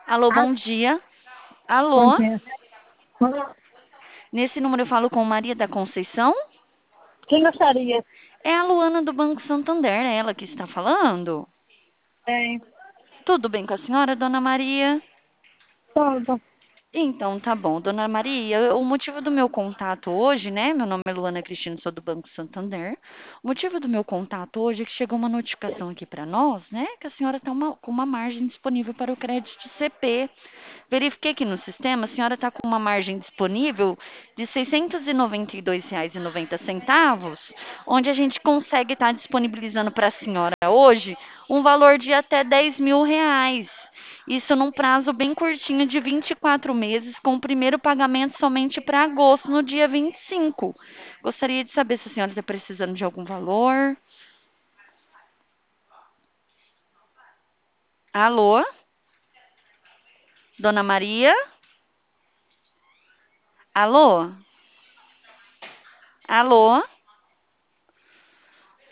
Alô, Ah, bom dia. bom Alô, dia. nesse número eu falo com Maria da Conceição? Quem gostaria? É a Luana do Banco Santander, é ela que está falando? Tem. Tudo bem com a senhora, dona Maria? Tudo. Então, tá bom, dona Maria. O motivo do meu contato hoje, né? Meu nome é Luana Cristina, sou do Banco Santander. O motivo do meu contato hoje é que chegou uma notificação aqui para nós, né? Que a senhora está com uma margem disponível para o crédito de CP. Verifiquei aqui no sistema, a senhora está com uma margem disponível de R$ 692,90, onde a gente consegue estar disponibilizando para a senhora hoje um valor de até R$ 10.000. Isso num prazo bem curtinho de 24 meses, com o primeiro pagamento somente para agosto, no dia 25. Gostaria de saber se a senhora está precisando de algum valor. Alô? Dona Maria? Alô? Alô?